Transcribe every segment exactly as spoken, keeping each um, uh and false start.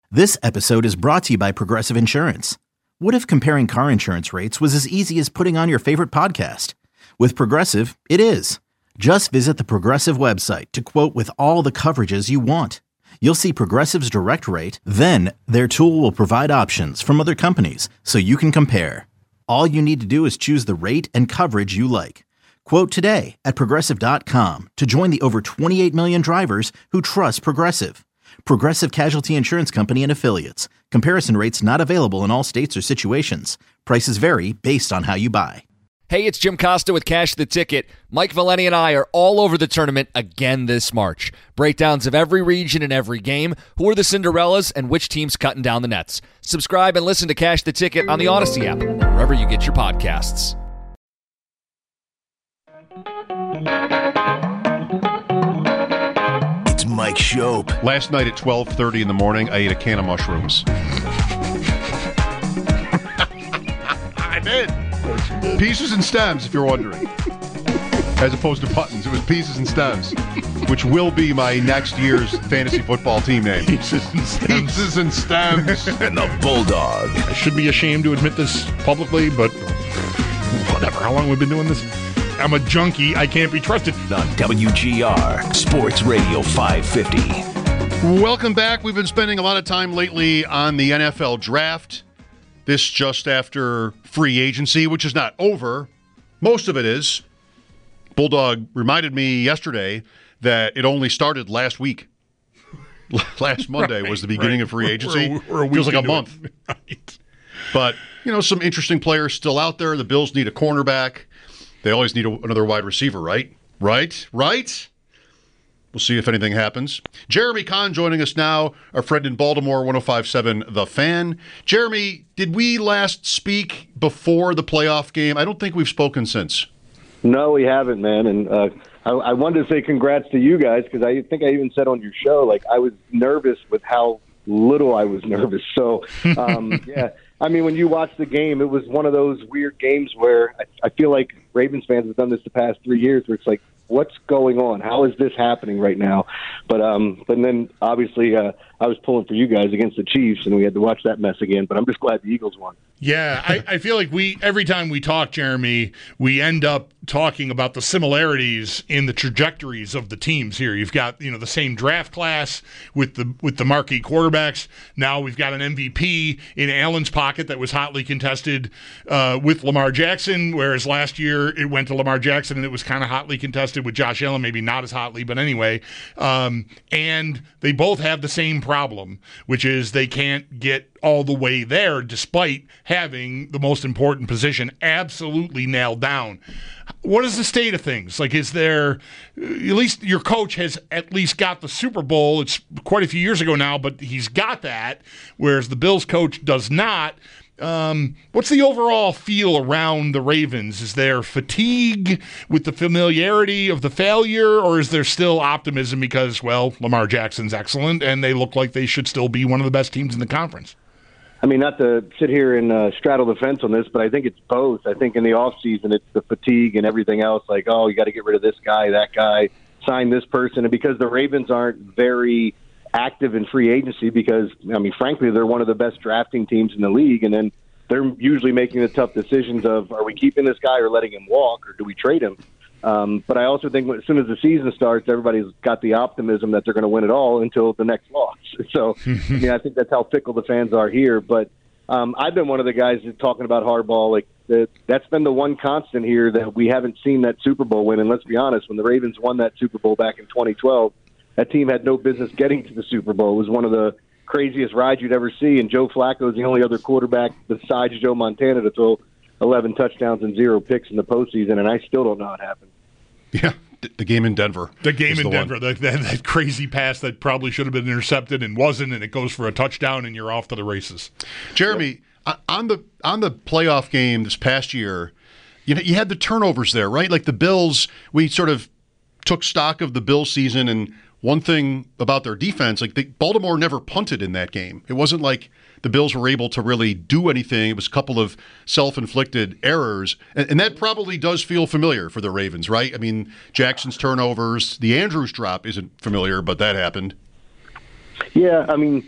This episode is brought to you by Progressive Insurance. What if comparing car insurance rates was as easy as putting on your favorite podcast? With Progressive, it is. Just visit the Progressive website to quote with all the coverages you want. You'll see Progressive's direct rate, then their tool will provide options from other companies so you can compare. All you need to do is choose the rate and coverage you like. Quote today at progressive dot com to join the over twenty-eight million drivers who trust Progressive. Progressive Casualty Insurance Company and Affiliates. Comparison rates not available in all states or situations. Prices vary based on how you buy. Hey, it's Jim Costa with Cash the Ticket. Mike Valeni and I are all over the tournament again this March. Breakdowns of every region and every game, who are the Cinderellas, and which team's cutting down the nets. Subscribe and listen to Cash the Ticket on the Odyssey app, wherever you get your podcasts. It's Mike Shope. Last night at twelve thirty in the morning, I ate a can of mushrooms. I did. Pieces and stems, if you're wondering. As opposed to buttons. It was pieces and stems, which will be my next year's fantasy football team name. Pieces and stems. Pieces and stems. And the Bulldog. I should be ashamed to admit this publicly, but whatever. How long have we been doing this? I'm a junkie. I can't be trusted. On W G R, Sports Radio five fifty. Welcome back. We've been spending a lot of time lately on the N F L draft. This just after free agency, which is not over. Most of it is. Bulldog reminded me yesterday that it only started last week. Last Monday right, was the beginning right. of free agency. We're, we're a Feels like a month. Right. But, you know, some interesting players still out there. The Bills need a cornerback. They always need a, another wide receiver, right? Right? Right? We'll see if anything happens. Jeremy Kahn joining us now, our friend in Baltimore, one oh five point seven The Fan. Jeremy, did we last speak before the playoff game? I don't think we've spoken since. No, we haven't, man. And uh, I, I wanted to say congrats to you guys because I think I even said on your show, like, I was nervous with how little I was nervous. So, um, yeah. I mean, when you watch the game, it was one of those weird games where I, I feel like Ravens fans have done this the past three years where it's like, what's going on? How is this happening right now? But um, but then obviously uh, I was pulling for you guys against the Chiefs, and we had to watch that mess again. But I'm just glad the Eagles won. Yeah, I, I feel like we every time we talk, Jeremy, we end up talking about the similarities in the trajectories of the teams here. You've got, you know, the same draft class with the with the marquee quarterbacks. Now we've got an M V P in Allen's pocket that was hotly contested uh, with Lamar Jackson, whereas last year it went to Lamar Jackson and it was kind of hotly contested with Josh Allen, maybe not as hotly, but anyway. Um, and they both have the same problem, which is they can't get all the way there despite having the most important position absolutely nailed down. What is the state of things? Like, is there, at least your coach has at least got the Super Bowl. It's quite a few years ago now, but he's got that, whereas the Bills coach does not. Um, what's the overall feel around the Ravens? Is there fatigue with the familiarity of the failure, or is there still optimism because, well, Lamar Jackson's excellent and they look like they should still be one of the best teams in the conference? I mean, not to sit here and uh, straddle the fence on this, but I think it's both. I think in the offseason, it's the fatigue and everything else, like, oh, you got to get rid of this guy, that guy, sign this person. And because the Ravens aren't very active in free agency because, I mean, frankly, they're one of the best drafting teams in the league, and then they're usually making the tough decisions of, are we keeping this guy or letting him walk, or do we trade him? Um, but I also think as soon as the season starts, everybody's got the optimism that they're going to win it all until the next loss. So, I mean, I think that's how fickle the fans are here. But um, I've been one of the guys that's talking about Harbaugh. Like, the, that's been the one constant here that we haven't seen that Super Bowl win. And let's be honest, when the Ravens won that Super Bowl back in twenty twelve, that team had no business getting to the Super Bowl. It was one of the craziest rides you'd ever see, and Joe Flacco is the only other quarterback besides Joe Montana to throw eleven touchdowns and zero picks in the postseason, and I still don't know how it happened. Yeah, the game in Denver. The game in the Denver, that, that, that crazy pass that probably should have been intercepted and wasn't, and it goes for a touchdown, and you're off to the races. Jeremy, yep. on the on the playoff game this past year, you know, you had the turnovers there, right? Like the Bills, we sort of took stock of the Bills season, and one thing about their defense, like they, Baltimore never punted in that game. It wasn't like the Bills were able to really do anything. It was a couple of self-inflicted errors, and, and that probably does feel familiar for the Ravens, right? I mean, Jackson's turnovers, the Andrews drop isn't familiar, but that happened. Yeah, I mean,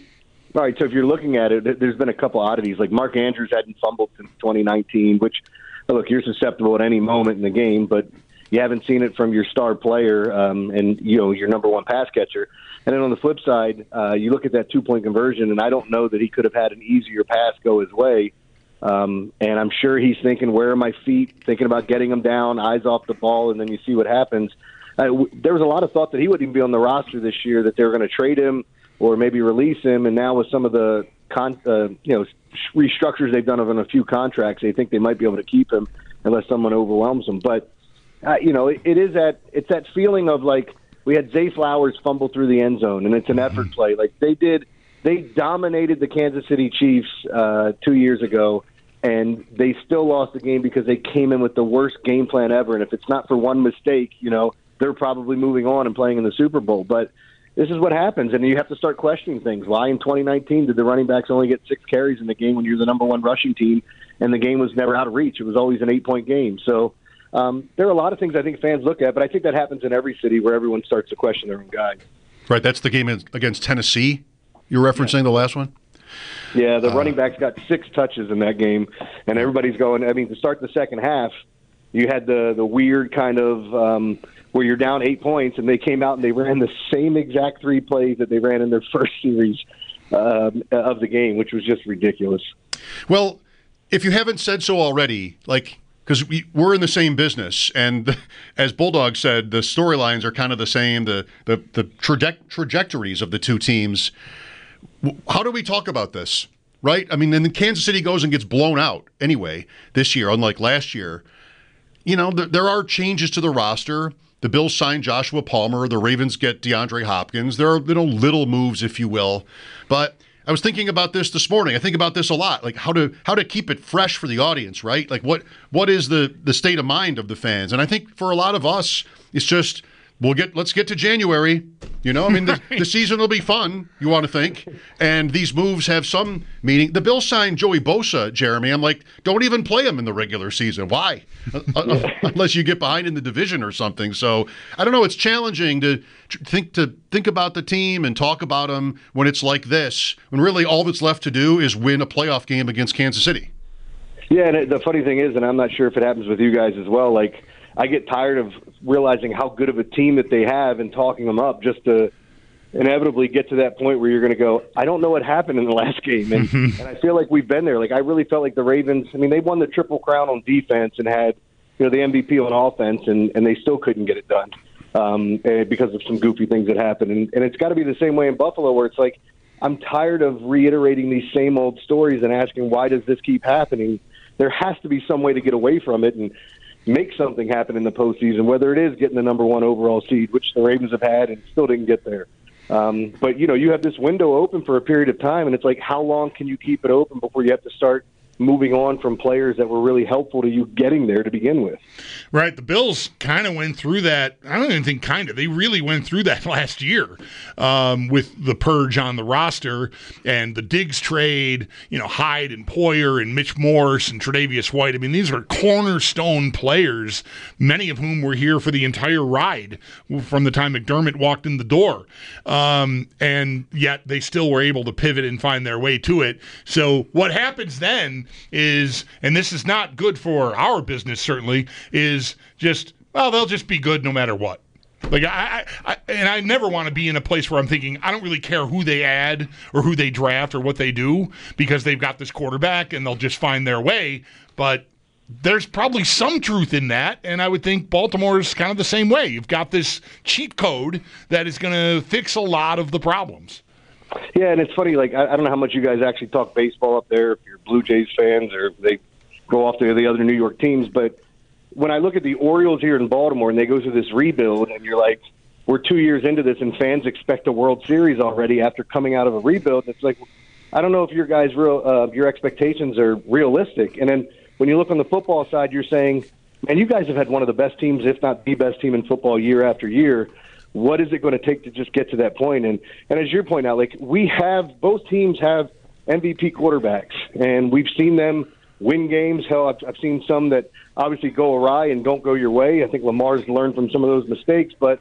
All right, so if you're looking at it, there's been a couple oddities. Like Mark Andrews hadn't fumbled since twenty nineteen, which, look, you're susceptible at any moment in the game, but you haven't seen it from your star player um, and, you know, your number one pass catcher. And then on the flip side, uh, you look at that two-point conversion, and I don't know that he could have had an easier pass go his way. Um, and I'm sure he's thinking, where are my feet, thinking about getting him down, eyes off the ball, and then you see what happens. Uh, w- there was a lot of thought that he wouldn't even be on the roster this year, that they were going to trade him or maybe release him. And now with some of the con- uh, you know restructures they've done on a few contracts, they think they might be able to keep him unless someone overwhelms him. But, uh, you know, it, it is that it's that feeling of like we had Zay Flowers fumble through the end zone, and it's an effort Mm-hmm. play. Like they did, they dominated the Kansas City Chiefs uh, two years ago, and they still lost the game because they came in with the worst game plan ever. And if it's not for one mistake, you know, they're probably moving on and playing in the Super Bowl. But this is what happens, and you have to start questioning things. Why in twenty nineteen did the running backs only get six carries in the game when you're the number one rushing team, and the game was never out of reach? It was always an eight-point game. So um, there are a lot of things I think fans look at, but I think that happens in every city where everyone starts to question their own guys. Right, that's the game against Tennessee you're referencing, yeah. The last one? Yeah, the uh, running backs got six touches in that game, and everybody's going, I mean, to start the second half, you had the, the weird kind of um, where you're down eight points, and they came out and they ran the same exact three plays that they ran in their first series um, of the game, which was just ridiculous. Well, if you haven't said so already, like, because we, we're in the same business, and as Bulldog said, the storylines are kind of the same, the the, the traje- trajectories of the two teams. How do we talk about this, right? I mean, and then Kansas City goes and gets blown out anyway this year, unlike last year. You know, th- there are changes to the roster. The Bills signed Joshua Palmer. The Ravens get DeAndre Hopkins. There are little, little moves, if you will. But I was thinking about this this morning. I think about this a lot, like how to how to keep it fresh for the audience, right? Like what what is the the state of mind of the fans? And I think for a lot of us, it's just we'll get let's get to January. You know, I mean, the, the season will be fun, you want to think. And these moves have some meaning. The Bills signed Joey Bosa, Jeremy. I'm like, don't even play him in the regular season. Why? uh, unless you get behind in the division or something. So I don't know. It's challenging to think to think about the team and talk about them when it's like this, when really all that's left to do is win a playoff game against Kansas City. Yeah, and the funny thing is, and I'm not sure if it happens with you guys as well, like, I get tired of realizing how good of a team that they have and talking them up just to inevitably get to that point where you're going to go, I don't know what happened in the last game. And, and I feel like we've been there. Like, I really felt like the Ravens, I mean, they won the Triple Crown on defense and had, you know, the M V P on offense, and, and they still couldn't get it done um, because of some goofy things that happened. And, and it's got to be the same way in Buffalo, where it's like, I'm tired of reiterating these same old stories and asking, why does this keep happening? There has to be some way to get away from it and make something happen in the postseason, whether it is getting the number one overall seed, which the Ravens have had and still didn't get there. Um, but, you know, you have this window open for a period of time, and it's like, how long can you keep it open before you have to start moving on from players that were really helpful to you getting there to begin with? Right. The Bills kind of went through that. I don't even think kind of. They really went through that last year um, with the purge on the roster and the Diggs trade, you know, Hyde and Poyer and Mitch Morse and Tre'Davious White. I mean, these are cornerstone players, many of whom were here for the entire ride from the time McDermott walked in the door. Um, and yet they still were able to pivot and find their way to it. So what happens then is, and this is not good for our business certainly, is just, well, they'll just be good no matter what. Like I, I, and I never want to be in a place where I'm thinking I don't really care who they add or who they draft or what they do, because they've got this quarterback and they'll just find their way. But there's probably some truth in that, and I would think Baltimore's kind of the same way. You've got this cheat code that is going to fix a lot of the problems. Yeah, and it's funny, like, I, I don't know how much you guys actually talk baseball up there, if you're Blue Jays fans or if they go off to the other New York teams, but when I look at the Orioles here in Baltimore and they go through this rebuild, and you're like, we're two years into this and fans expect a World Series already after coming out of a rebuild, it's like, I don't know if your guys' real uh, your expectations are realistic. And then when you look on the football side, you're saying, man, you guys have had one of the best teams, if not the best team in football year after year. What is it going to take to just get to that point? And and as you're pointing out, like, we have, both teams have M V P quarterbacks, and we've seen them win games. Hell, I've, I've seen some that obviously go awry and don't go your way. I think Lamar's learned from some of those mistakes, but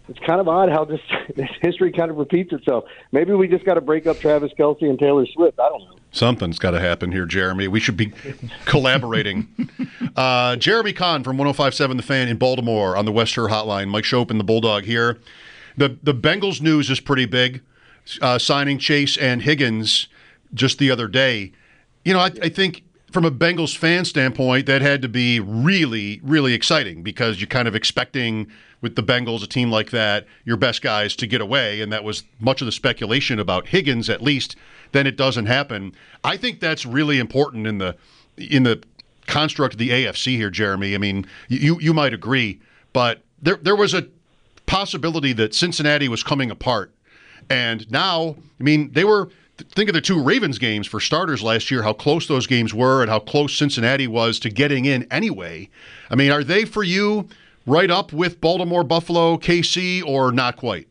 it's kind of odd how this, this history kind of repeats itself. Maybe we just got to break up Travis Kelce and Taylor Swift. I don't know. Something's got to happen here, Jeremy. We should be collaborating. uh, Jeremy Kahn from one oh five point seven The Fan in Baltimore on the West Shore Hotline. Mike Schopp and the Bulldog here. The the Bengals news is pretty big, uh, signing Chase and Higgins just the other day. You know, I, I think from a Bengals fan standpoint, that had to be really, really exciting because you're kind of expecting with the Bengals, a team like that, your best guys to get away, and that was much of the speculation about Higgins, at least. Then it doesn't happen. I think that's really important in the in the construct of the A F C here, Jeremy. I mean, you you might agree, but there there was a possibility that Cincinnati was coming apart, and now, I mean, they were. Think of the two Ravens games for starters last year, how close those games were and how close Cincinnati was to getting in anyway. I mean, are they for you right up with Baltimore, Buffalo, K C, or not quite?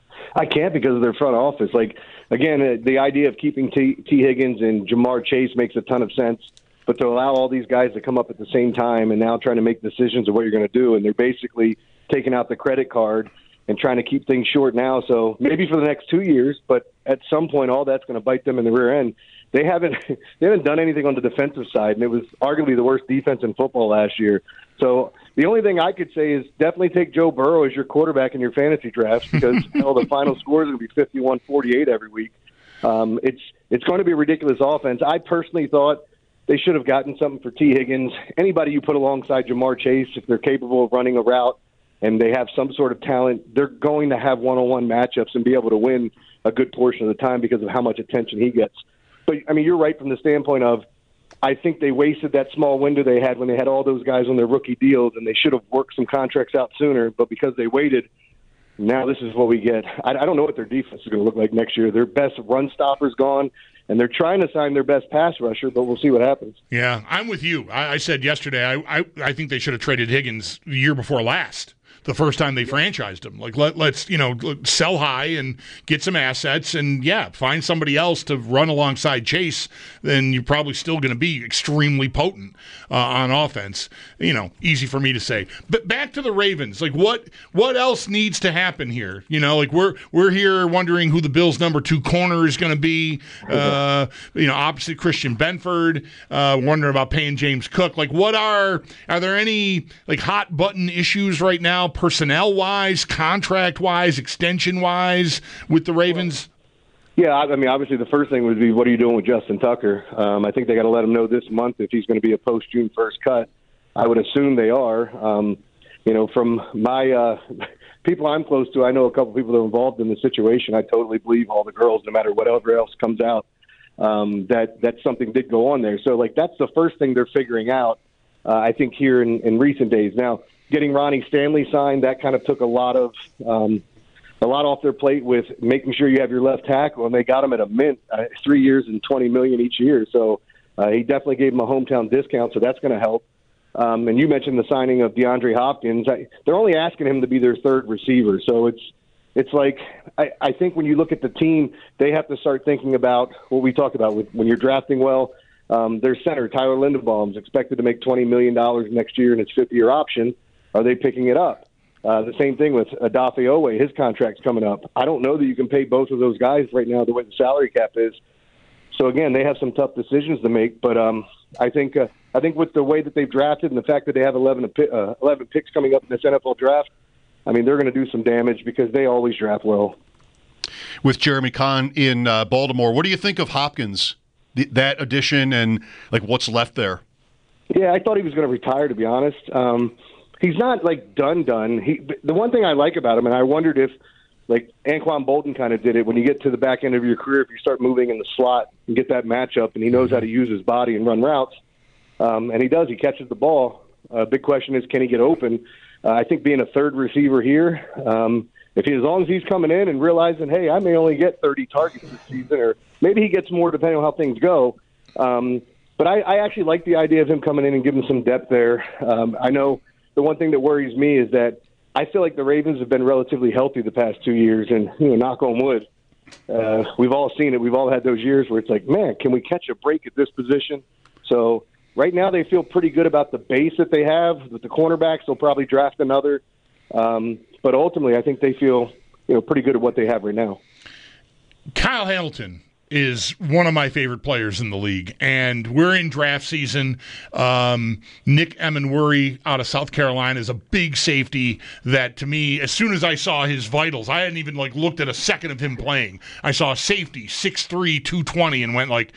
I can't because of their front office. Like, again, the idea of keeping T. T. Higgins and Jamar Chase makes a ton of sense, but to allow all these guys to come up at the same time and now trying to make decisions of what you're going to do, and they're basically taking out the credit card and trying to keep things short now. So maybe for the next two years, but at some point, all that's going to bite them in the rear end. They haven't they haven't done anything on the defensive side, and it was arguably the worst defense in football last year. So the only thing I could say is definitely take Joe Burrow as your quarterback in your fantasy drafts because hell, the final score is going to be fifty-one forty-eight every week. Um, it's it's going to be a ridiculous offense. I personally thought they should have gotten something for T. Higgins. Anybody you put alongside Jamar Chase, if they're capable of running a route and they have some sort of talent, they're going to have one-on-one matchups and be able to win a good portion of the time because of how much attention he gets. But, I mean, you're right from the standpoint of I think they wasted that small window they had when they had all those guys on their rookie deals, and they should have worked some contracts out sooner. But because they waited, now this is what we get. I, I don't know what their defense is going to look like next year. Their best run stopper's gone, and they're trying to sign their best pass rusher, but we'll see what happens. Yeah, I'm with you. I, I said yesterday I, I, I think they should have traded Higgins the year before last. The first time they franchised him. Like, let, let's, you know, sell high and get some assets and, yeah, find somebody else to run alongside Chase, then you're probably still going to be extremely potent uh, on offense. You know, easy for me to say. But back to the Ravens. Like, what what else needs to happen here? You know, like, we're we're here wondering who the Bills' number two corner is going to be, uh, you know, opposite Christian Benford, uh, wondering about paying James Cook. Like, what are, are there any, like, hot button issues right now, personnel-wise, contract-wise, extension-wise with the Ravens? Yeah, I mean, obviously the first thing would be what are you doing with Justin Tucker? Um, I think they got to let him know this month if he's going to be a post-June first cut. I would assume they are. Um, you know, from my uh, people I'm close to, I know a couple people that are involved in the situation. I totally believe all the girls, no matter whatever else comes out, um, that, that something did go on there. So, like, that's the first thing they're figuring out, uh, I think, here in, in recent days. Now, getting Ronnie Stanley signed, that kind of took a lot of um, a lot off their plate with making sure you have your left tackle, and they got him at a mint, uh, three years and twenty million dollars each year. So uh, he definitely gave him a hometown discount, so that's going to help. Um, and you mentioned the signing of DeAndre Hopkins. I, they're only asking him to be their third receiver, so it's it's like I, I think when you look at the team, they have to start thinking about what we talked about with when you're drafting well. Um, their center, Tyler Linderbaum, is expected to make twenty million dollars next year in his fifth-year option. Are they picking it up? Uh, the same thing with Odafe Owe. His contract's coming up. I don't know that you can pay both of those guys right now the way the salary cap is. So, again, they have some tough decisions to make. But um, I think uh, I think with the way that they've drafted and the fact that they have eleven, uh, eleven picks coming up in this N F L draft, I mean, they're going to do some damage because they always draft well. With Jeremy Kahn in uh, Baltimore, what do you think of Hopkins, th- that addition, and, like, what's left there? Yeah, I thought he was going to retire, to be honest. Um He's not, like, done, done. He, the one thing I like about him, and I wondered if, like, Anquan Bolton kind of did it, when you get to the back end of your career, if you start moving in the slot and get that matchup, and he knows how to use his body and run routes, um, and he does. He catches the ball. Uh, big question is, can he get open? Uh, I think being a third receiver here, um, if he, as long as he's coming in and realizing, hey, I may only get thirty targets this season, or maybe he gets more depending on how things go. Um, but I, I actually like the idea of him coming in and giving some depth there. Um, I know the one thing that worries me is that I feel like the Ravens have been relatively healthy the past two years, and, you know, knock on wood, uh, we've all seen it. We've all had those years where it's like, man, can we catch a break at this position? So right now they feel pretty good about the base that they have. With the cornerbacks, they'll probably draft another. Um, but ultimately, I think they feel you know pretty good at what they have right now. Kyle Hamilton is one of my favorite players in the league, and we're in draft season. Um, Nick Emenwuri out of South Carolina is a big safety that, to me, as soon as I saw his vitals, I hadn't even like looked at a second of him playing. I saw a safety, six three, two twenty, and went like,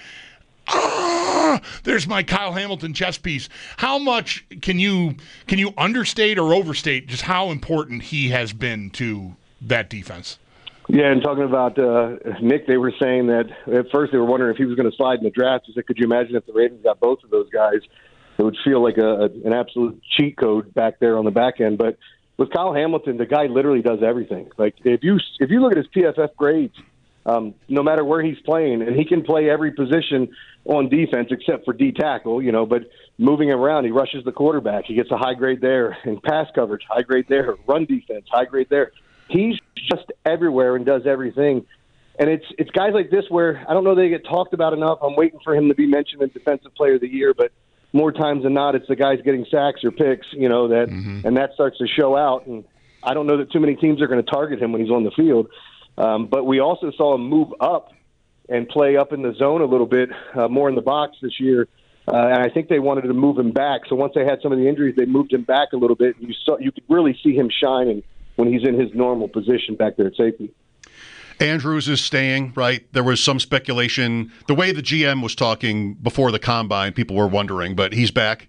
ah, there's my Kyle Hamilton chess piece. How much can you can you understate or overstate just how important he has been to that defense? Yeah, and talking about uh, Nick, they were saying that at first they were wondering if he was going to slide in the draft. He said, could you imagine if the Ravens got both of those guys? It would feel like a, a, an absolute cheat code back there on the back end. But with Kyle Hamilton, the guy literally does everything. Like if you if you look at his P F F grades, um, no matter where he's playing, and he can play every position on defense except for D tackle, you know, but moving around, he rushes the quarterback. He gets a high grade there. In pass coverage, high grade there. Run defense, high grade there. He's just everywhere and does everything. And it's it's guys like this where I don't know they get talked about enough. I'm waiting for him to be mentioned in Defensive Player of the Year, but more times than not, it's the guys getting sacks or picks, you know, that mm-hmm. and that starts to show out. And I don't know that too many teams are going to target him when he's on the field. Um, but we also saw him move up and play up in the zone a little bit, uh, more in the box this year. Uh, and I think they wanted to move him back. So once they had some of the injuries, they moved him back a little bit. And you saw you could really see him shining when he's in his normal position back there at safety. Andrews is staying, right? There was some speculation. The way the G M was talking before the Combine, people were wondering, but he's back?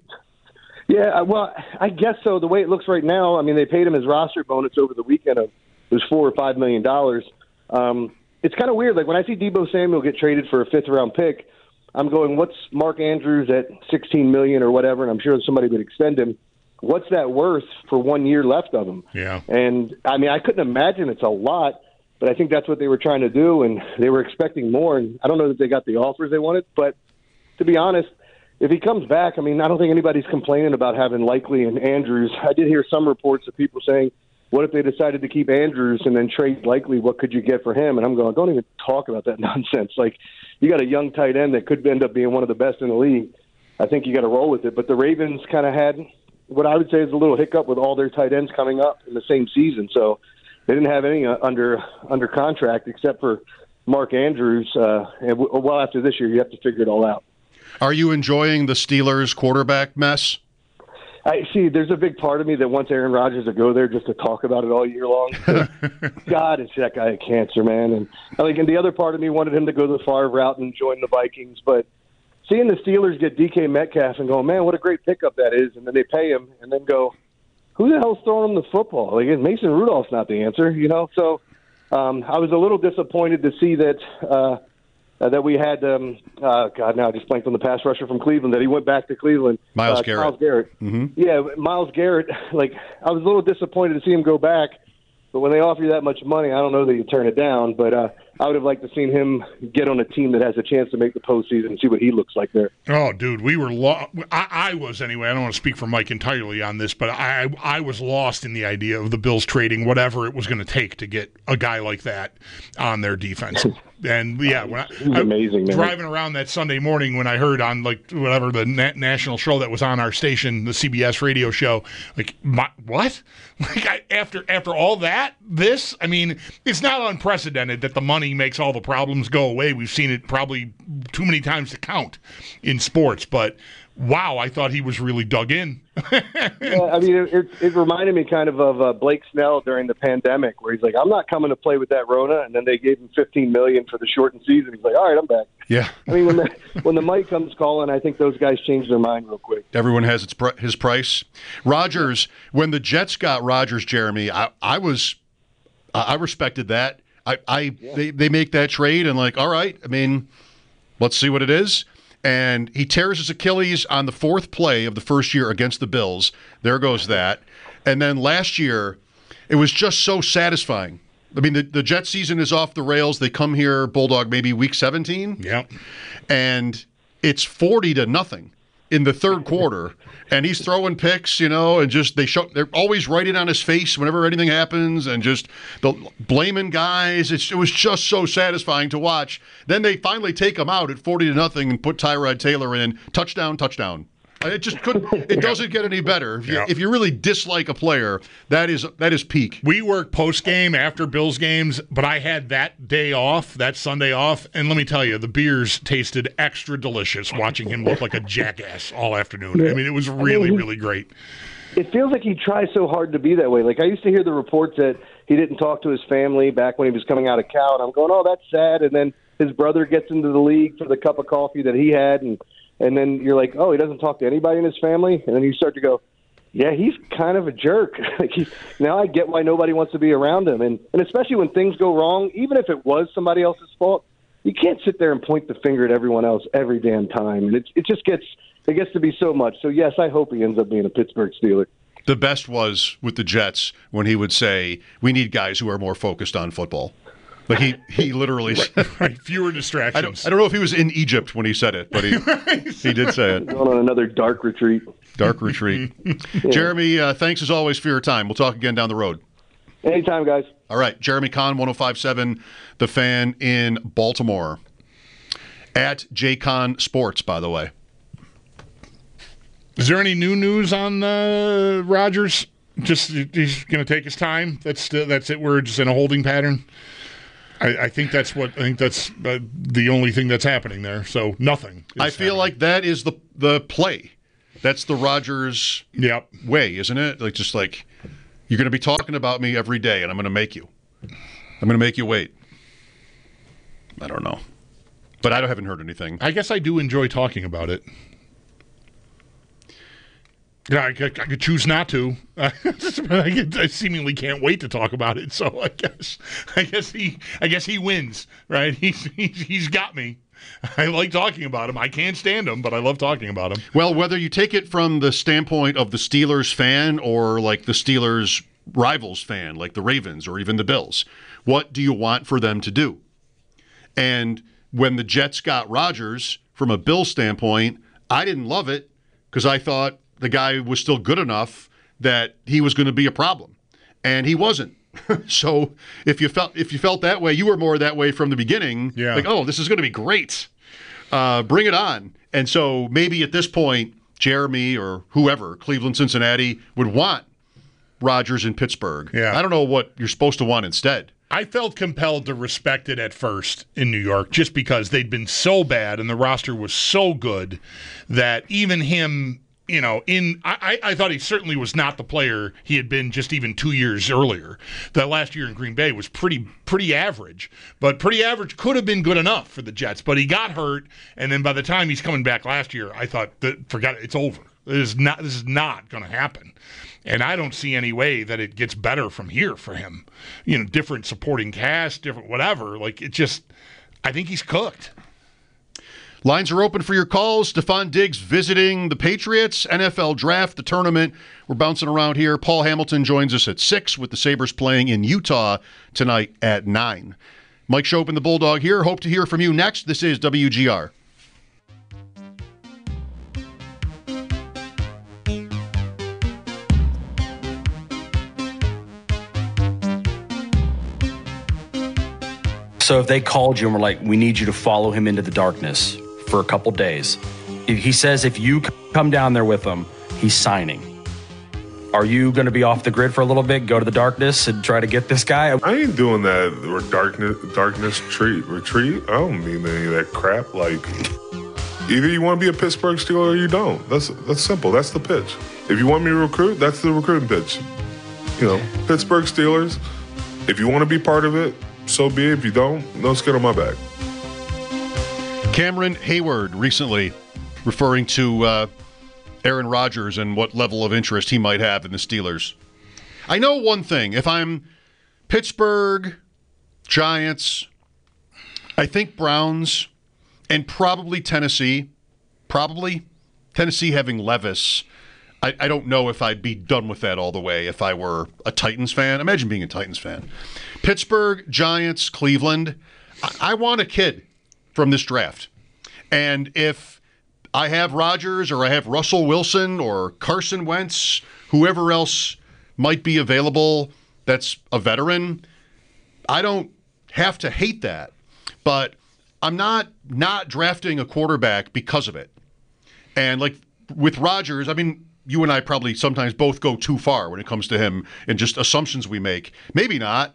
Yeah, well, I guess so. The way it looks right now, I mean, they paid him his roster bonus over the weekend of it was four or five million dollars. Um, it's kind of weird. Like when I see Deebo Samuel get traded for a fifth-round pick, I'm going, what's Mark Andrews at sixteen million dollars or whatever, and I'm sure somebody would extend him. What's that worth for one year left of him? Yeah. And, I mean, I couldn't imagine it's a lot, but I think that's what they were trying to do, and they were expecting more. And I don't know that they got the offers they wanted, but to be honest, if he comes back, I mean, I don't think anybody's complaining about having Likely and Andrews. I did hear some reports of people saying, what if they decided to keep Andrews and then trade Likely? What could you get for him? And I'm going, don't even talk about that nonsense. Like, you got a young tight end that could end up being one of the best in the league. I think you got to roll with it. But the Ravens kind of had what I would say is a little hiccup with all their tight ends coming up in the same season. So they didn't have any uh, under under contract except for Mark Andrews. Uh, and w- well, after this year, you have to figure it all out. Are you enjoying the Steelers quarterback mess? I see. There's a big part of me that wants Aaron Rodgers to go there just to talk about it all year long. God, is that guy a cancer, man? And I think, and the other part of me wanted him to go the Favre route and join the Vikings, but seeing the Steelers get D K Metcalf and going, man, what a great pickup that is, and then they pay him, and then go, who the hell's throwing him the football? Like, Mason Rudolph's not the answer, you know? So um, I was a little disappointed to see that uh, uh, that we had, um, uh, God, now I just blanked on the pass rusher from Cleveland, that he went back to Cleveland. Myles uh, Garrett. Myles Garrett. Mm-hmm. Yeah, Myles Garrett, like, I was a little disappointed to see him go back. But when they offer you that much money, I don't know that you turn it down. But uh, I would have liked to seen him get on a team that has a chance to make the postseason and see what he looks like there. Oh, dude, we were lo- I, I was anyway. I don't want to speak for Mike entirely on this, but I I was lost in the idea of the Bills trading whatever it was going to take to get a guy like that on their defense. And yeah, when I, I amazing, man. driving around that Sunday morning when I heard on like whatever the na- national show that was on our station, the C B S radio show, like my, what? Like I, after after all that, this I mean, it's not unprecedented that the money makes all the problems go away. We've seen it probably too many times to count in sports, but wow, I thought he was really dug in. Yeah, I mean, it, it, it reminded me kind of of uh, Blake Snell during the pandemic, where he's like, "I'm not coming to play with that Rona," and then they gave him fifteen million dollars for the shortened season. He's like, "All right, I'm back." Yeah. I mean, when the when the mic comes calling, I think those guys change their mind real quick. Everyone has its pr- his price. Rodgers, when the Jets got Rodgers, Jeremy, I, I was, I respected that. I, I yeah. they they make that trade and like, all right, I mean, let's see what it is. And he tears his Achilles on the fourth play of the first year against the Bills. There goes that. And then last year, it was just so satisfying. I mean, the, the Jet season is off the rails. They come here, Bulldog, maybe week seventeen. Yeah. And it's forty to nothing in the third quarter. And he's throwing picks, you know, and just they show they're always right in on his face whenever anything happens and just the blaming guys. It's, it was just so satisfying to watch. Then they finally take him out at forty to nothing and put Tyrod Taylor in. Touchdown, touchdown. It just couldn't. It doesn't get any better. If you, Yep. if you really dislike a player, that is that is peak. We work post game after Bills games, but I had that day off, that Sunday off, and let me tell you, the beers tasted extra delicious watching him look like a jackass all afternoon. I mean, it was really, really great. It feels like he tries so hard to be that way. Like I used to hear the reports that he didn't talk to his family back when he was coming out of Cal, and I'm going, oh, that's sad. And then his brother gets into the league for the cup of coffee that he had, and and then you're like, oh, he doesn't talk to anybody in his family, and then you start to go, yeah, he's kind of a jerk. Like he, now I get why nobody wants to be around him, and and especially when things go wrong, even if it was somebody else's fault, you can't sit there and point the finger at everyone else every damn time, and it it just gets it gets to be so much. So yes, I hope he ends up being a Pittsburgh Steeler. The best was with the Jets when he would say, "We need guys who are more focused on football." Like he, he literally right, right. Fewer distractions. I don't, I don't know if he was in Egypt when he said it, but he right. he did say it. Going on another dark retreat. Dark retreat. yeah. Jeremy, uh, thanks as always for your time. We'll talk again down the road. Anytime, guys. All right, Jeremy Kahn, one oh five point seven, The Fan in Baltimore. At J Kahn Sports, by the way. Is there any new news on uh, Rodgers? Just he's going to take his time. That's uh, that's it. We're just in a holding pattern. I, I think that's what I think that's uh, the only thing that's happening there. So nothing. I feel happening. like that is the the play. That's the Rodgers yep. way, isn't it? Like just like you're going to be talking about me every day, and I'm going to make you. I'm going to make you wait. I don't know, but I haven't heard anything. I guess I do enjoy talking about it. Yeah, I could, I could choose not to. I, I seemingly can't wait to talk about it. So I guess, I guess he, I guess he wins, right? He's, he's, he's got me. I like talking about him. I can't stand him, but I love talking about him. Well, whether you take it from the standpoint of the Steelers fan or like the Steelers rivals fan, like the Ravens or even the Bills, what do you want for them to do? And when the Jets got Rodgers, from a Bills standpoint, I didn't love it because I thought the guy was still good enough that he was going to be a problem, and he wasn't. So if you felt if you felt that way, you were more that way from the beginning. Yeah. Like, oh, this is going to be great. Uh, bring it on. And so maybe at this point, Jeremy or whoever, Cleveland, Cincinnati, would want Rodgers in Pittsburgh. Yeah. I don't know what you're supposed to want instead. I felt compelled to respect it at first in New York just because they'd been so bad and the roster was so good that even him, you know, in I, I thought he certainly was not the player he had been just even two years earlier. That last year in Green Bay was pretty pretty average, but pretty average could have been good enough for the Jets. But he got hurt, and then by the time he's coming back last year, I thought that forgot it, it's over. This is not this is not going to happen. And I don't see any way that it gets better from here for him. You know, different supporting cast, different whatever. Like, it just, I think he's cooked. Lines are open for your calls. Stephon Diggs visiting the Patriots, N F L Draft, the tournament. We're bouncing around here. Paul Hamilton joins us at six with the Sabres playing in Utah tonight at nine. Mike Schopp and the Bulldog here. Hope to hear from you next. This is W G R. So if they called you and were like, we need you to follow him into the darkness for a couple days. If he says if you come down there with him, he's signing. Are you going to be off the grid for a little bit, go to the darkness and try to get this guy? I ain't doing that darkness darkness retreat. retreat. I don't need any of that crap. Like, either you want to be a Pittsburgh Steeler or you don't. That's that's simple. That's the pitch. If you want me to recruit, that's the recruiting pitch. You know, Pittsburgh Steelers, if you want to be part of it, so be it. If you don't, no skin on my back. Cameron Hayward recently referring to uh, Aaron Rodgers and what level of interest he might have in the Steelers. I know one thing. If I'm Pittsburgh, Giants, I think Browns, and probably Tennessee, probably Tennessee having Levis, I, I don't know if I'd be done with that all the way if I were a Titans fan. Imagine being a Titans fan. Pittsburgh, Giants, Cleveland. I, I want a kid from this draft. And if I have Rodgers or I have Russell Wilson or Carson Wentz, whoever else might be available that's a veteran, I don't have to hate that. But I'm not not drafting a quarterback because of it. And like with Rodgers, I mean, you and I probably sometimes both go too far when it comes to him and just assumptions we make. Maybe not.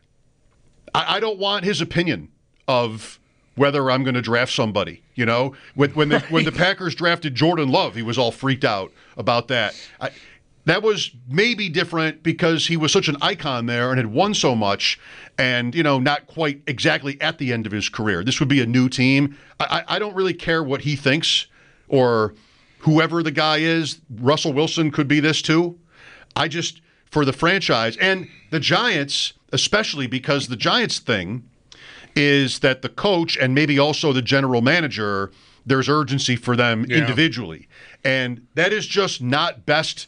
I, I don't want his opinion of whether I'm going to draft somebody. You know, when when the, when the Packers drafted Jordan Love, he was all freaked out about that. I, that was maybe different because he was such an icon there and had won so much, and you know, not quite exactly at the end of his career. This would be a new team. I, I don't really care what he thinks or whoever the guy is. Russell Wilson could be this too. I just, for the franchise and the Giants, especially because the Giants thing is that the coach and maybe also the general manager, there's urgency for them yeah. individually. And that is just not best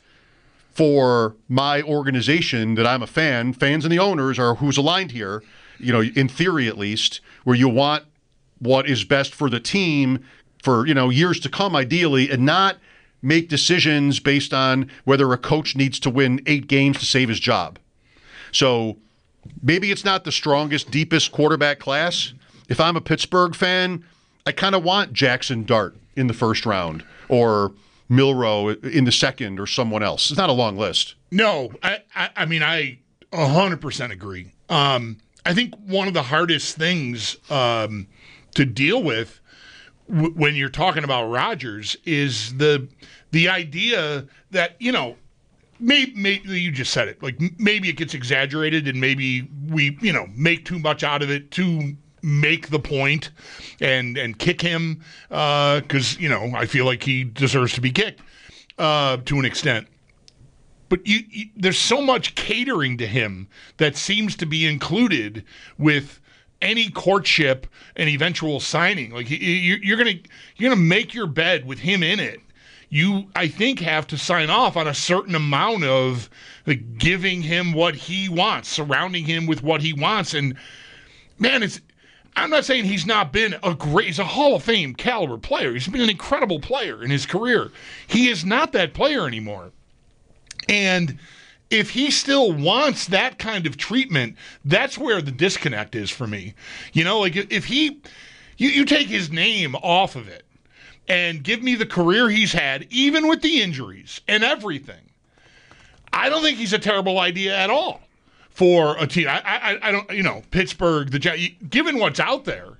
for my organization that I'm a fan. Fans and the owners are who's aligned here, you know, in theory at least, where you want what is best for the team for, you know, years to come ideally, and not make decisions based on whether a coach needs to win eight games to save his job. So maybe it's not the strongest, deepest quarterback class. If I'm a Pittsburgh fan, I kind of want Jackson Dart in the first round or Milroe in the second or someone else. It's not a long list. No, I, I, I mean, I one hundred percent agree. Um, I think one of the hardest things um, to deal with w- when you're talking about Rodgers is the the idea that, you know, Maybe, maybe you just said it. Like maybe it gets exaggerated, and maybe we, you know, make too much out of it to make the point and and kick him because uh, you know I feel like he deserves to be kicked uh, to an extent. But you, you, there's so much catering to him that seems to be included with any courtship and eventual signing. Like you, you're gonna you're gonna make your bed with him in it. You, I think, have to sign off on a certain amount of like, giving him what he wants, surrounding him with what he wants. And, man, it's I'm not saying he's not been a great – he's a Hall of Fame caliber player. He's been an incredible player in his career. He is not that player anymore. And if he still wants that kind of treatment, that's where the disconnect is for me. You know, like if he you, – you take his name off of it, and give me the career he's had, even with the injuries and everything, I don't think he's a terrible idea at all for a team. I, I, I don't, you know, Pittsburgh, the given what's out there,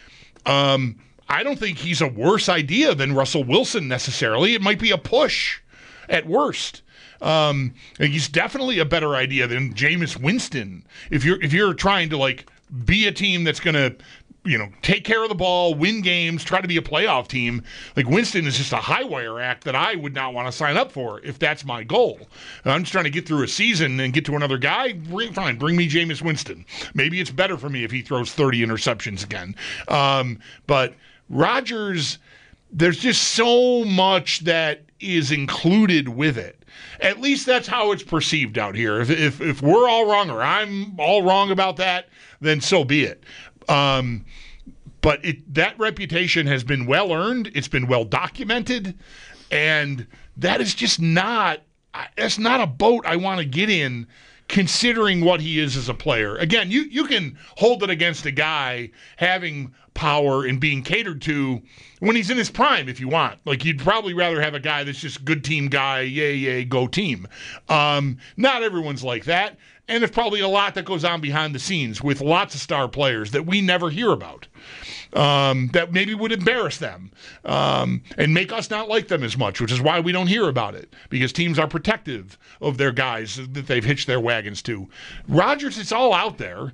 um, I don't think he's a worse idea than Russell Wilson necessarily. It might be a push at worst. Um, he's definitely a better idea than Jameis Winston. If you're if you're trying to like be a team that's going to, you know, take care of the ball, win games, try to be a playoff team. Like Winston is just a high wire act that I would not want to sign up for if that's my goal. I'm just trying to get through a season and get to another guy. Bring, fine, bring me Jameis Winston. Maybe it's better for me if he throws thirty interceptions again. Um, but Rodgers, there's just so much that is included with it. At least that's how it's perceived out here. If if, if we're all wrong or I'm all wrong about that, then so be it. Um, but it, that reputation has been well earned. It's been well documented, and that is just not. That's not a boat I want to get in, considering what he is as a player. Again, you you can hold it against a guy having power and being catered to when he's in his prime, if you want. Like you'd probably rather have a guy that's just good team guy, yay yay, go team. Um, not everyone's like that. And there's probably a lot that goes on behind the scenes with lots of star players that we never hear about, um, that maybe would embarrass them um, and make us not like them as much, which is why we don't hear about it, because teams are protective of their guys that they've hitched their wagons to. Rodgers, it's all out there,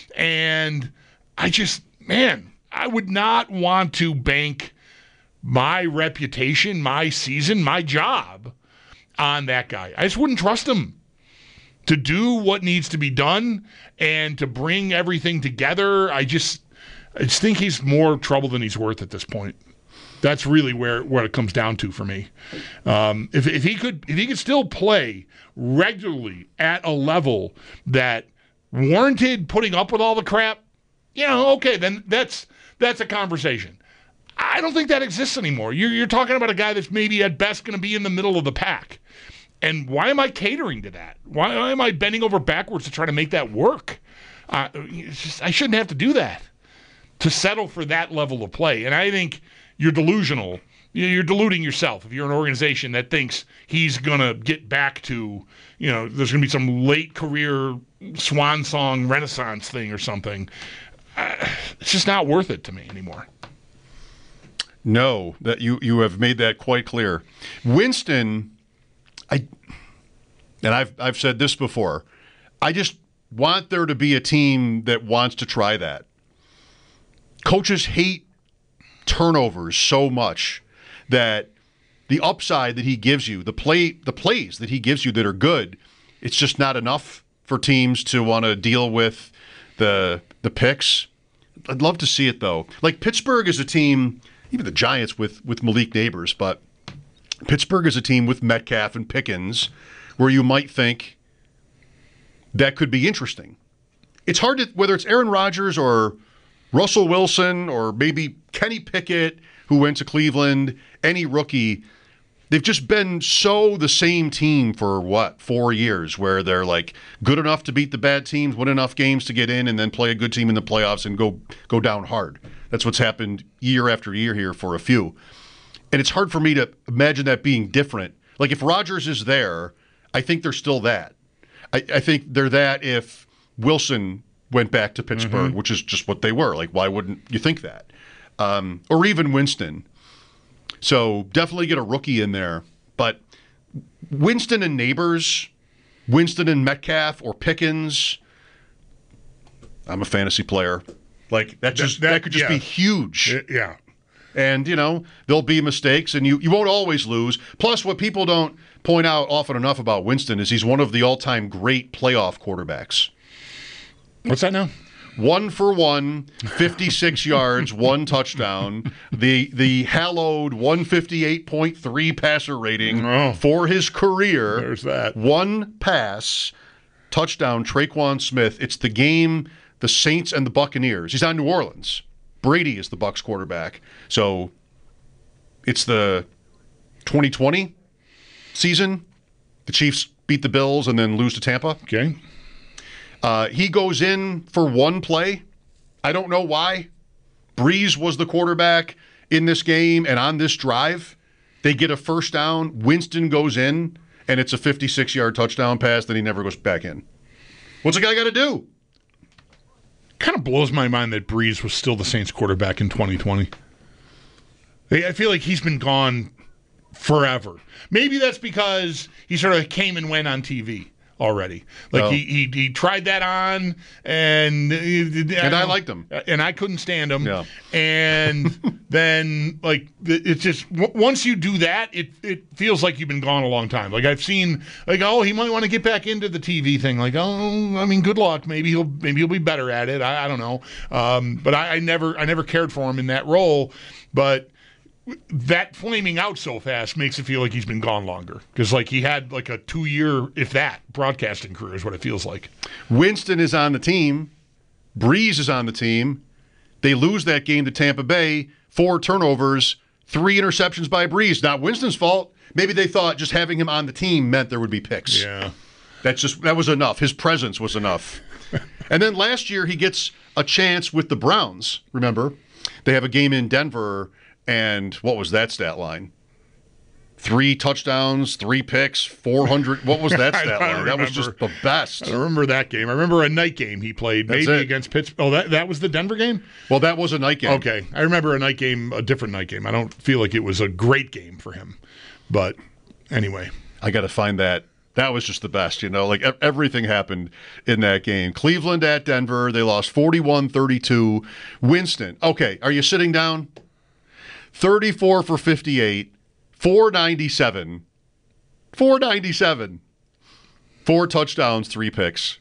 and I just, man, I would not want to bank my reputation, my season, my job on that guy. I just wouldn't trust him to do what needs to be done and to bring everything together. I just I just think he's more trouble than he's worth at this point. That's really where, where it comes down to for me. Um, if if he could if he could still play regularly at a level that warranted putting up with all the crap, you know, okay, then that's that's a conversation. I don't think that exists anymore. You're, you're talking about a guy that's maybe at best going to be in the middle of the pack. And why am I catering to that? Why am I bending over backwards to try to make that work? Uh, it's just, I shouldn't have to do that to settle for that level of play. And I think you're delusional You're deluding yourself if you're an organization that thinks he's going to get back to, you know, there's going to be some late career swan song renaissance thing or something. Uh, it's just not worth it to me anymore. No, that you, you have made that quite clear. Winston, I and I've I've said this before, I just want there to be a team that wants to try that. Coaches hate turnovers so much that the upside that he gives you, the play, the plays that he gives you that are good, it's just not enough for teams to want to deal with the the picks. I'd love to see it though. Like Pittsburgh is a team, even the Giants with with Malik Neighbors, but Pittsburgh is a team with Metcalf and Pickens, where you might think that could be interesting. It's hard to, whether it's Aaron Rodgers or Russell Wilson or maybe Kenny Pickett, who went to Cleveland, any rookie, they've just been so the same team for, what, four years, where they're like good enough to beat the bad teams, win enough games to get in, and then play a good team in the playoffs and go go down hard. That's what's happened year after year here for a few. And it's hard for me to imagine that being different. Like if Rodgers is there, I think they're still that. I, I think they're that if Wilson went back to Pittsburgh, mm-hmm. which is just what they were. Like, why wouldn't you think that? Um, or even Winston. So definitely get a rookie in there. But Winston and Neighbors, Winston and Metcalf or Pickens, I'm a fantasy player. Like, that just that, that could just yeah. be huge. Yeah. And, you know, there'll be mistakes, and you, you won't always lose. Plus, what people don't point out often enough about Winston is he's one of the all-time great playoff quarterbacks. What's that now? One for one, fifty-six yards, one touchdown. The the hallowed one fifty-eight point three passer rating oh, for his career. There's that. One pass, touchdown, Traquan Smith. It's the game, the Saints and the Buccaneers. He's on New Orleans. Brady is the Bucs quarterback. So it's the twenty twenty season. The Chiefs beat the Bills and then lose to Tampa. Okay. Uh, he goes in for one play. I don't know why. Breeze was the quarterback in this game, and on this drive, they get a first down. Winston goes in, and it's a fifty-six-yard touchdown pass. Then he never goes back in. What's a guy got to do? Kind of blows my mind that Breeze was still the Saints quarterback in twenty twenty. I feel like he's been gone forever. Maybe that's because he sort of came and went on T V already. Like oh. he, he he tried that on, and and I, I liked him, and I couldn't stand him. Yeah. And then like it's just once you do that, it it feels like you've been gone a long time. Like I've seen like oh he might want to get back into the T V thing. Like oh I mean good luck. Maybe he'll maybe he'll be better at it. I, I don't know. Um, but I, I never I never cared for him in that role. But that flaming out so fast makes it feel like he's been gone longer. Because, like, he had, like, a two-year, if that, broadcasting career is what it feels like. Winston is on the team. Breeze is on the team. They lose that game to Tampa Bay. Four turnovers, three interceptions by Breeze. Not Winston's fault. Maybe they thought just having him on the team meant there would be picks. Yeah. That's just that was enough. His presence was enough. And then last year he gets a chance with the Browns, remember? They have a game in Denver. And what was that stat line? Three touchdowns, three picks, four hundred. What was that stat line? Remember. That was just the best. I remember that game. I remember a night game he played, That's maybe it. against Pittsburgh. Oh, that, that was the Denver game? Well, that was a night game. Okay. I remember a night game, a different night game. I don't feel like it was a great game for him. But anyway. I got to find that. That was just the best, you know. Like, everything happened in that game. Cleveland at Denver. They lost forty-one thirty-two. Winston. Okay, are you sitting down? thirty-four for fifty-eight, four ninety-seven, four ninety-seven, four touchdowns, three picks.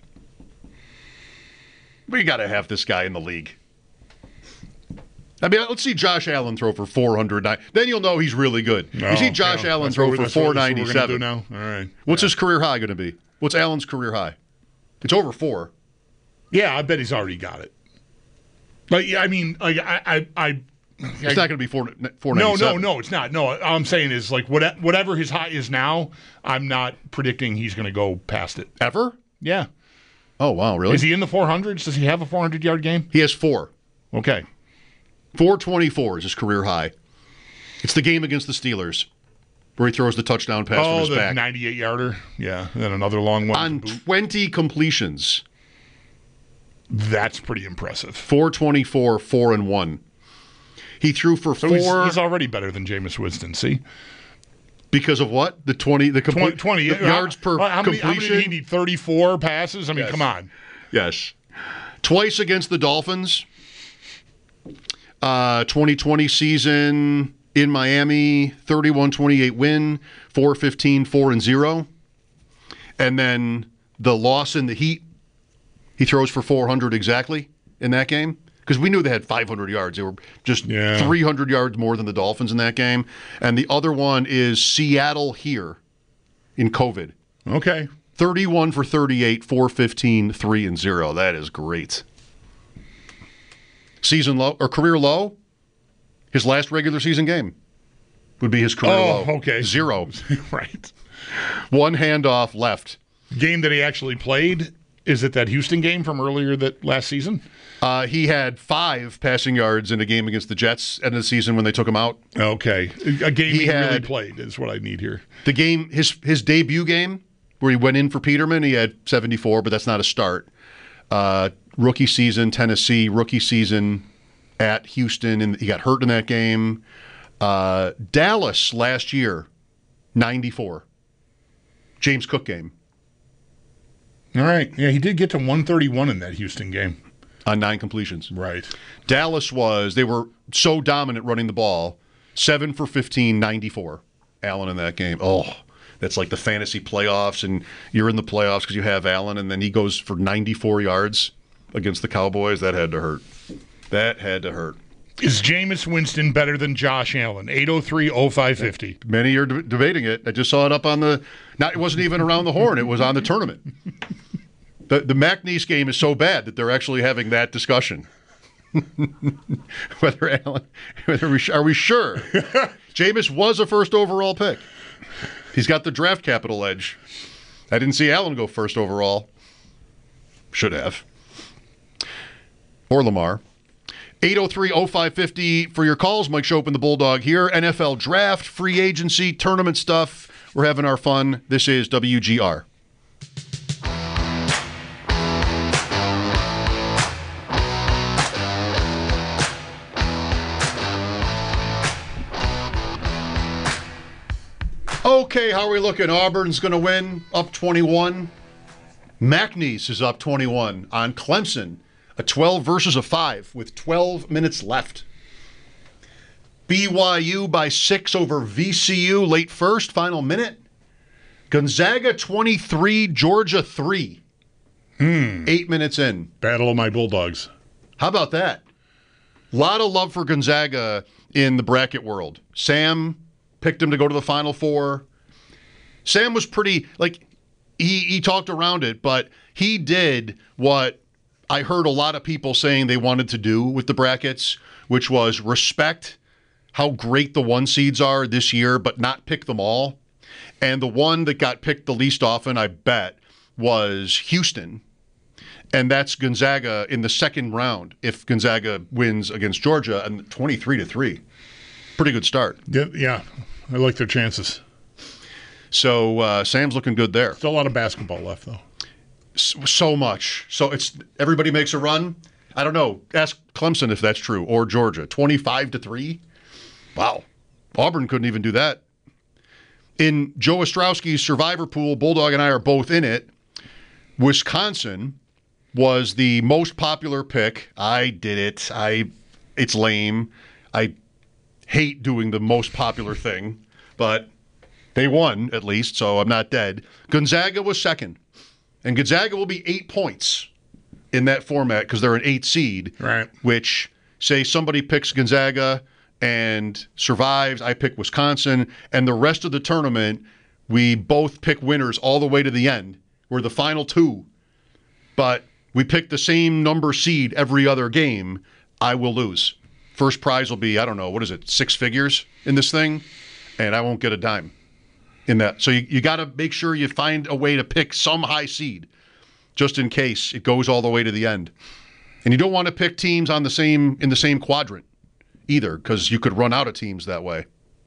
We got to have this guy in the league. I mean, let's see Josh Allen throw for four hundred nine. Then you'll know he's really good. No, you see Josh yeah, Allen throw for four ninety-seven. Now. All right. What's yeah. his career high going to be? What's Allen's career high? It's over four. Yeah, I bet he's already got it. Like, I mean, like I, I, I It's I, not going to be four four No, ninety-seven. no, no, it's not. No, all I'm saying is like what, whatever his high is now, I'm not predicting he's going to go past it ever. Yeah. Oh wow, really? Is he in the four hundreds? Does he have a four hundred yard game? He has four. Okay. four twenty-four is his career high It's the game against the Steelers where he throws the touchdown pass oh, from his the back. ninety-eight yarder. Yeah, and then another long one. On twenty completions. That's pretty impressive. four twenty-four, four and one. He threw for so four. He's, he's already better than Jameis Winston, see? Because of what? The twenty, the complete, twenty, the yards per how, how completion. Many, how many did he need? thirty-four passes? I mean, yes. come on. Yes. Twice against the Dolphins. Uh, twenty twenty season in Miami, thirty-one twenty-eight win, four fifteen, four and zero. And then the loss in the Heat, he throws for four hundred exactly in that game. Because we knew they had five hundred yards. They were just yeah. three hundred yards more than the Dolphins in that game. And the other one is Seattle here in COVID. Okay. thirty-one for thirty-eight, four fifteen, three and zero. That is great. Season low or career low, his last regular season game would be his career oh, low. Okay. Zero. Right. One handoff left. Game that he actually played, is it that Houston game from earlier that last season? Uh, he had five passing yards in a game against the Jets end of the season when they took him out. Okay. A game he, he had, really had, played is what I need here. The game, his his debut game, where he went in for Peterman, he had seventy-four, but that's not a start. Uh, rookie season, Tennessee. Rookie season at Houston, and he got hurt in that game. Uh, Dallas last year, ninety-four. James Cook game. All right. Yeah, he did get to one thirty-one in that Houston game. On nine completions. Right. Dallas was, they were so dominant running the ball. seven for fifteen, ninety-four. Allen in that game. Oh, that's like the fantasy playoffs, and you're in the playoffs because you have Allen, and then he goes for ninety-four yards against the Cowboys. That had to hurt. That had to hurt. Is Jameis Winston better than Josh Allen? eight oh three oh five fifty. Many are de- debating it. I just saw it up on the, not, it wasn't even around the horn. It was on the tournament. The the McNeese game is so bad that they're actually having that discussion. whether Allen, whether we are we sure? Jameis was a first overall pick. He's got the draft capital edge. I didn't see Allen go first overall. Should have. Or Lamar. eight oh three oh five fifty for your calls. Mike Schopp and the Bulldog here. N F L draft, free agency, tournament stuff. We're having our fun. This is W G R. Okay, how are we looking? Auburn's going to win, up twenty-one. McNeese is up twenty-one on Clemson. A twelve versus a five with twelve minutes left. B Y U by six over V C U, late first, final minute. Gonzaga twenty-three, Georgia three. Hmm. Eight minutes in. Battle of my Bulldogs. How about that? A lot of love for Gonzaga in the bracket world. Sam picked him to go to the Final Four. Sam was pretty, like, he, he talked around it, but he did what I heard a lot of people saying they wanted to do with the brackets, which was respect how great the one seeds are this year, but not pick them all. And the one that got picked the least often, I bet, was Houston. And that's Gonzaga in the second round if Gonzaga wins against Georgia, and twenty-three to three. Pretty good start. Yeah, yeah. I like their chances. So uh, Sam's looking good there. Still a lot of basketball left, though. So, so much. So it's everybody makes a run. I don't know. Ask Clemson if that's true, or Georgia. twenty-five to three. Wow. Auburn couldn't even do that. In Joe Ostrowski's Survivor Pool, Bulldog and I are both in it. Wisconsin was the most popular pick. I did it. I. It's lame. I hate doing the most popular thing, but they won at least, so I'm not dead. Gonzaga was second, and Gonzaga will be eight points in that format because they're an eight seed, right? Which, say somebody picks Gonzaga and survives, I pick Wisconsin, and the rest of the tournament, we both pick winners all the way to the end. We're the final two, but we pick the same number seed every other game, I will lose. First prize will be, I don't know, what is it, six figures in this thing? And I won't get a dime in that. So you, you got to make sure you find a way to pick some high seed just in case it goes all the way to the end. And you don't want to pick teams on the same in the same quadrant either, because you could run out of teams that way.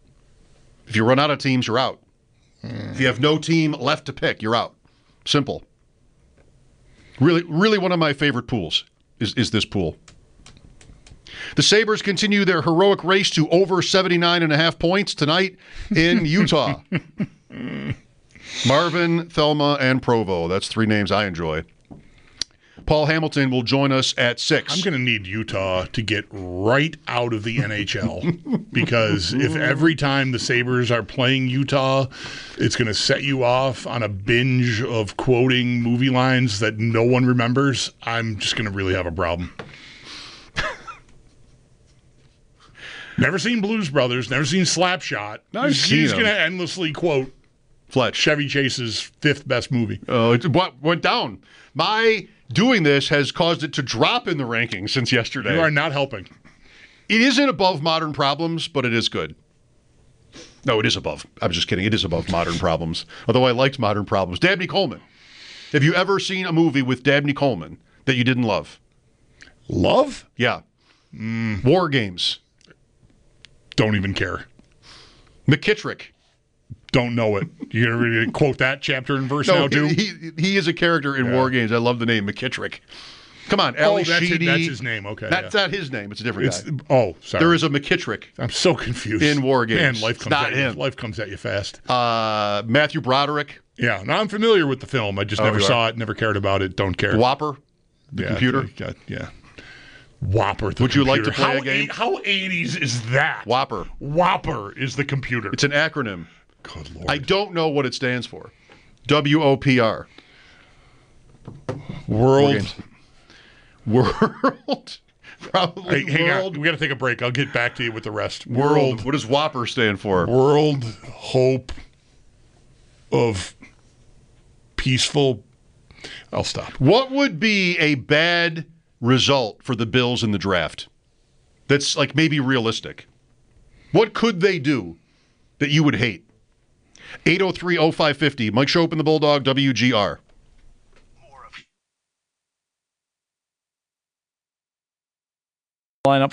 If you run out of teams, you're out. Mm. If you have no team left to pick, you're out. Simple. Really, really one of my favorite pools is, is this pool. The Sabres continue their heroic race to over seventy-nine and a half points tonight in Utah. Marvin, Thelma, and Provo. That's three names I enjoy. Paul Hamilton will join us at six. I'm going to need Utah to get right out of the N H L because if every time the Sabres are playing Utah, it's going to set you off on a binge of quoting movie lines that no one remembers, I'm just going to really have a problem. Never seen Blues Brothers, never seen Slapshot. No, I've he's seen he's them. going to endlessly quote Fletch. Chevy Chase's fifth best movie. Oh, it went went down. My doing this has caused it to drop in the rankings since yesterday. You are not helping. It isn't above Modern Problems, but it is good. No, it is above. I'm just kidding. It is above Modern Problems. Although I liked Modern Problems. Dabney Coleman. Have you ever seen a movie with Dabney Coleman that you didn't love? Love? Yeah. Mm. War Games. Don't even care. McKittrick. Don't know it. You're going to really quote that chapter and verse no, now, too? He, he is a character in yeah. War Games. I love the name McKittrick. Come on, oh, Ali that's, Sheedy. That's his name. Okay, That's yeah. not his name. It's a different it's, guy. Oh, sorry. There is a McKittrick. I'm so confused. In War Games. Man, life comes, not at him. You, life comes at you fast. Uh, Matthew Broderick. Yeah, now I'm familiar with the film. I just oh, never saw it, never cared about it, don't care. Whopper, the yeah, computer. Yeah, yeah. Whopper, the Would computer. you like to play how a game? A- how eighties is that? Whopper. Whopper is the computer. It's an acronym. Good Lord. I don't know what it stands for. W O P R. World. World. Probably hey, hang World. on. We got to take a break. I'll get back to you with the rest. World. World. What does Whopper stand for? World Hope of Peaceful. I'll stop. What would be a bad result for the Bills in the draft? That's like maybe realistic. What could they do that you would hate? eight oh three oh five five oh. Mike Schopp and the Bulldog, W G R. Lineup